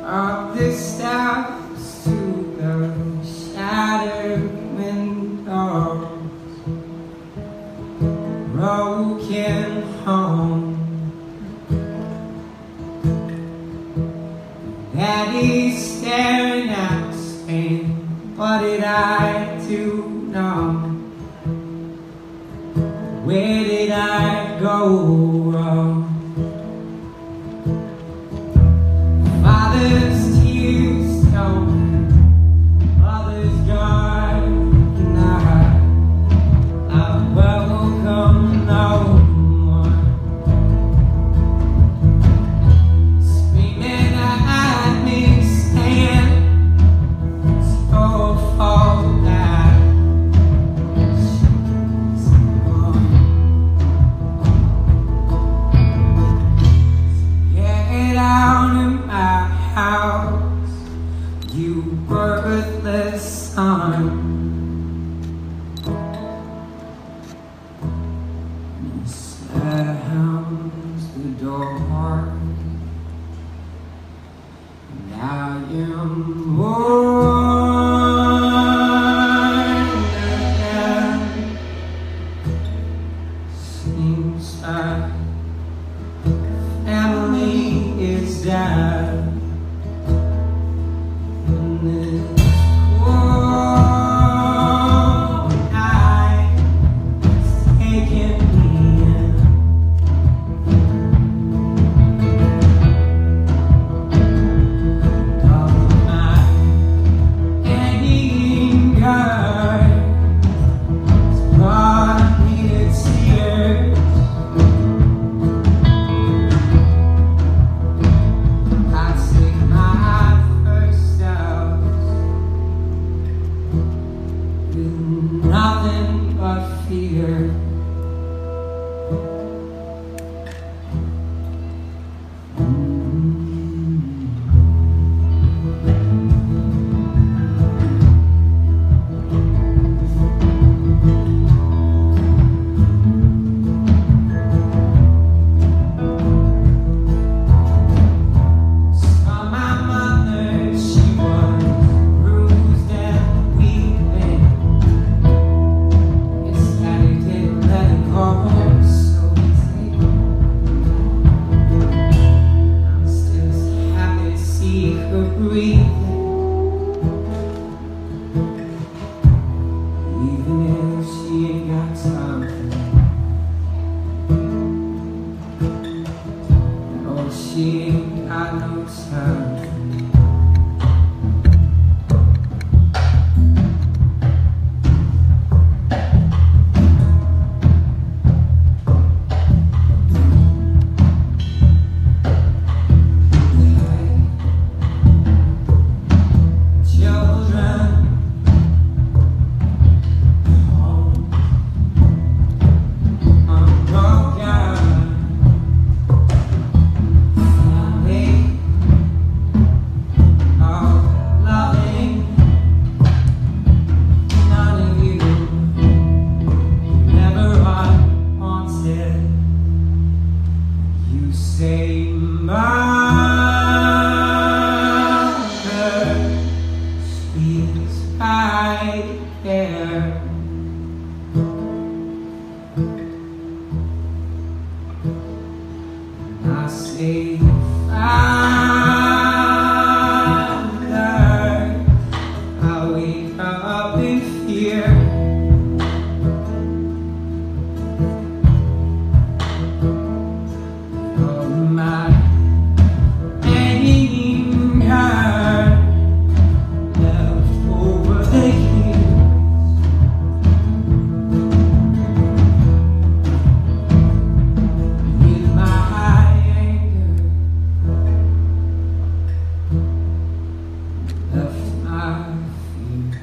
Up the steps to the shattered windows, broken home. Daddy's staring at the screen. What did I do now? Where did I go wrong? Father's tears tell me, mother's gone now. I welcome no more. Screaming at me, saying, so fall back. She's gone. Get out of my house, you worthless son. He slams the door. Now you're born again. Seems like family is dead. And this cold night is taking me in. Of my ending guard has brought me to tears. I sing my first steps with nothing but fear. Saw my mother, she was bruised and weeping. Guess Daddy didn't let it go so easy. I'm still happy to see her breathing, even if she ain't got time for me. No, she ain't got no time for me. Children, home, I'm broken. Family, oh, loving, none of you never unwanted. You say she's right there. I say, Father, I wake up in fear. Of my anger left over the years. With my anger left my fear.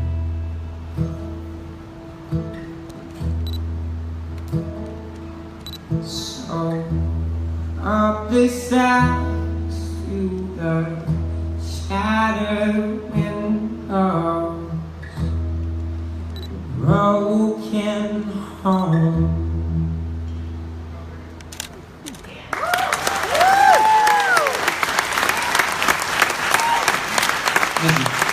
So up the steps to the shattered windows, broken home. Thank you.